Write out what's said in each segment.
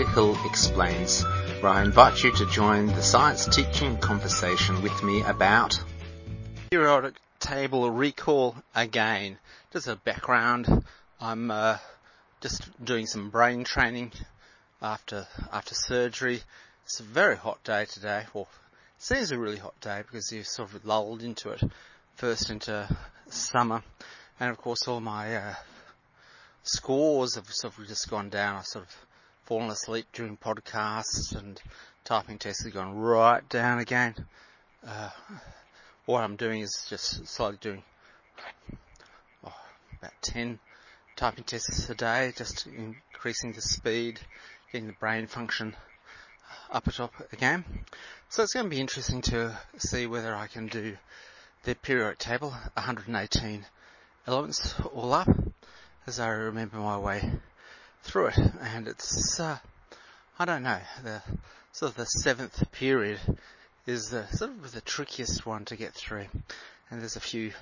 Hill Explains, where I invite you to join the science teaching conversation with me about periodic table recall again. Just a background, I'm just doing some brain training after surgery. It's a very hot day today. Well, it seems a really hot day because you're sort of lulled into it, first into summer, and of course all my scores have sort of just gone down. I've sort of fallen asleep during podcasts, and typing tests have gone right down again. What I'm doing is just slowly doing about 10 typing tests a day, just increasing the speed, getting the brain function up a top again. So it's going to be interesting to see whether I can do the periodic table, 118 elements all up, as I remember my way through it. And it's, I don't know, the sort of the seventh period is the sort of the trickiest one to get through. And there's a few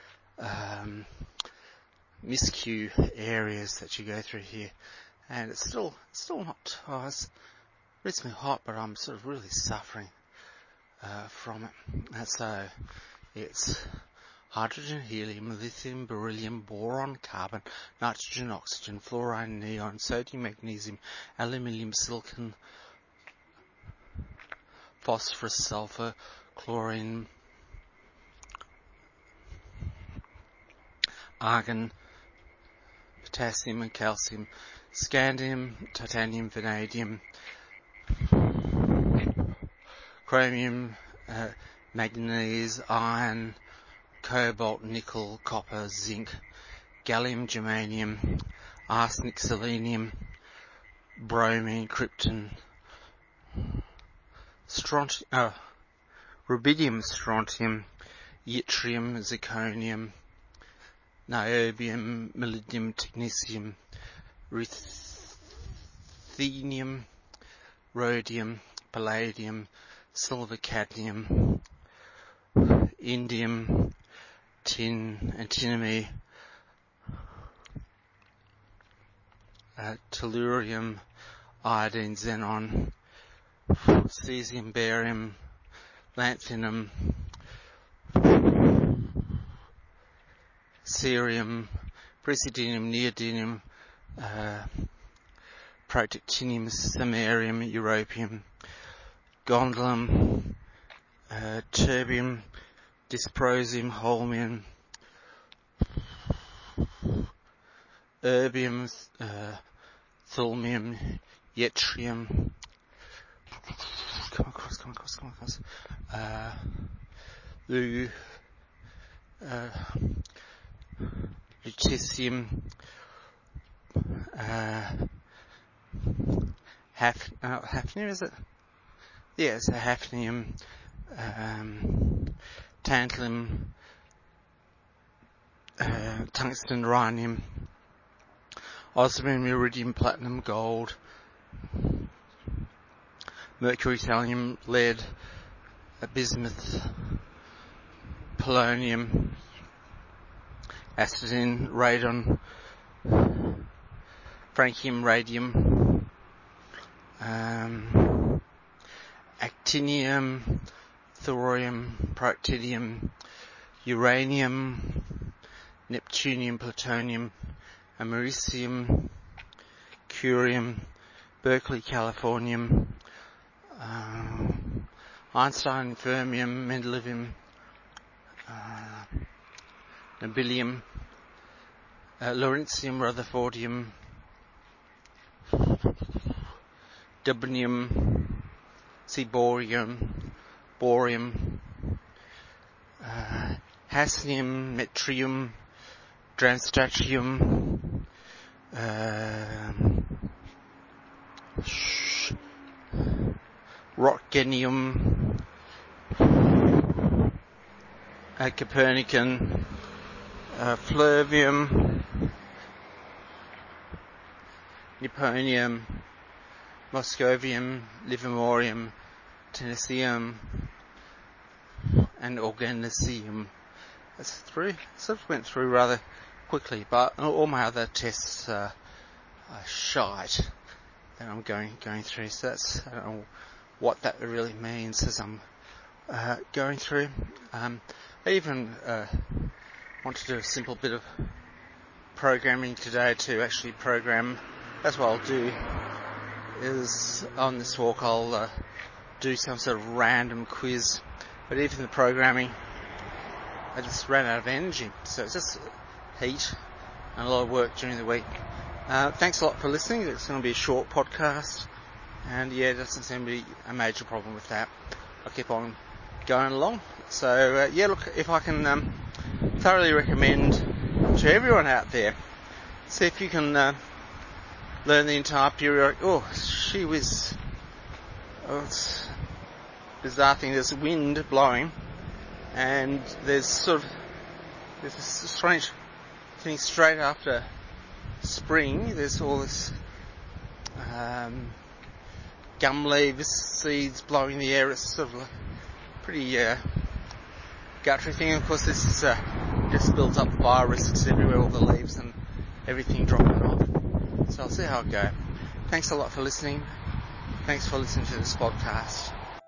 miscue areas that you go through here. And it's still not, it's reasonably hot, but I'm sort of really suffering from it. And so it's hydrogen, helium, lithium, beryllium, boron, carbon, nitrogen, oxygen, fluorine, neon, sodium, magnesium, aluminium, silicon, phosphorus, sulfur, chlorine, argon, potassium and calcium, scandium, titanium, vanadium, chromium, manganese, iron, cobalt, nickel, copper, zinc, gallium, germanium, arsenic, selenium, bromine, krypton, rubidium, strontium, yttrium, zirconium, niobium, molybdenum, technetium, ruthenium, rhodium, palladium, silver, cadmium, indium, tin, antimony, tellurium, iodine, xenon, cesium, barium, lanthanum, cerium, praseodymium, neodymium, protactinium, samarium, europium, gondolin, terbium, dysprosium, holmium, erbium, thulmium, yttrium, come across, lutetium, hafnium, is it? Yeah, it's a hafnium, tantalum, tungsten, rhenium, osmium, iridium, platinum, gold, mercury, thallium, lead, bismuth, polonium, astatine, radon, francium, radium, actinium, thorium, practinium, uranium, neptunium, plutonium, americium, curium, Berkeley, californium, Einstein, fermium, mendelevium, nobelium, lawrencium, rutherfordium, dubnium, seaborgium, borium, hafnium, metrium, dramstatium, röntgenium, Copernican, flavium, niponium, moscovium, livermorium, tennessinium, and organicium. That's three. Sort of went through rather quickly, but all my other tests are shite. I'm going through. So that's, I don't know what that really means as I'm going through. I even want to do a simple bit of programming today to actually program. That's what I'll do, is on this walk I'll do some sort of random quiz. But even the programming, I just ran out of energy. So it's just heat and a lot of work during the week. Thanks a lot for listening. It's going to be a short podcast. And yeah, it doesn't seem to be a major problem with that. I'll keep on going along. So yeah, look, if I can thoroughly recommend to everyone out there, see if you can learn the entire periodic. Oh, she was. Oh, it's a bizarre thing. There's wind blowing, and there's this strange thing straight after spring. There's all this gum leaves, seeds blowing in the air. It's sort of a pretty guttery thing. Of course, this is just builds up fire risks everywhere, all the leaves and everything dropping off. So I'll see how it goes. Thanks a lot for listening. Thanks for listening to this podcast.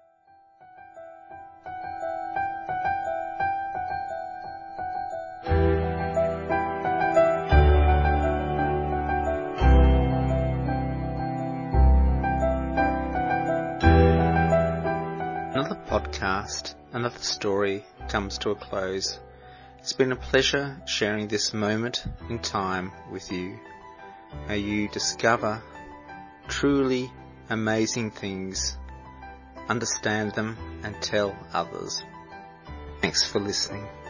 Another podcast, another story comes to a close. It's been a pleasure sharing this moment in time with you. May you discover truly amazing things, understand them and tell others. Thanks for listening.